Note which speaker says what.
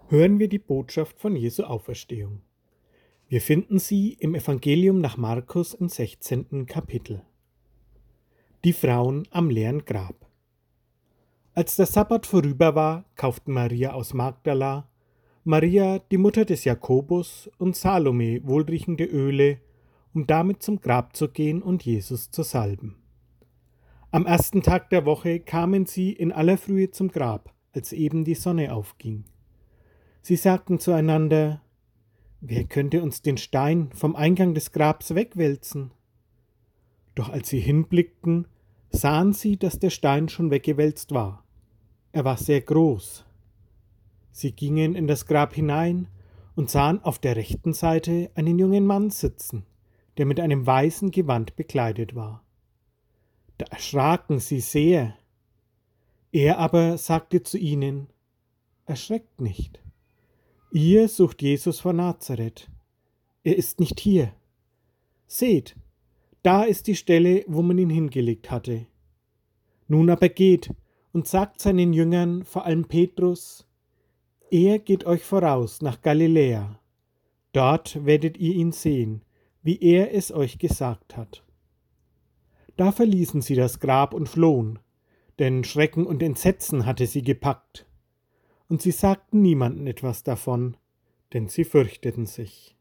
Speaker 1: hören wir die Botschaft von Jesu Auferstehung. Wir finden sie im Evangelium nach Markus im 16. Kapitel. Die Frauen am leeren Grab. Als der Sabbat vorüber war, kauften Maria aus Magdala, Maria, die Mutter des Jakobus, und Salome wohlriechende Öle, um damit zum Grab zu gehen und Jesus zu salben. Am ersten Tag der Woche kamen sie in aller Frühe zum Grab, als eben die Sonne aufging. Sie sagten zueinander: Wer könnte uns den Stein vom Eingang des Grabs wegwälzen? Doch als sie hinblickten, sahen sie, dass der Stein schon weggewälzt war. Er war sehr groß. Sie gingen in das Grab hinein und sahen auf der rechten Seite einen jungen Mann sitzen, der mit einem weißen Gewand bekleidet war. Da erschraken sie sehr. Er aber sagte zu ihnen: Erschreckt nicht. Ihr sucht Jesus von Nazareth. Er ist nicht hier. Seht, da ist die Stelle, wo man ihn hingelegt hatte. Nun aber geht und sagt seinen Jüngern, vor allem Petrus: Er geht euch voraus nach Galiläa. Dort werdet ihr ihn sehen, wie er es euch gesagt hat. Da verließen sie das Grab und flohen, denn Schrecken und Entsetzen hatte sie gepackt. Und sie sagten niemandem etwas davon, denn sie fürchteten sich.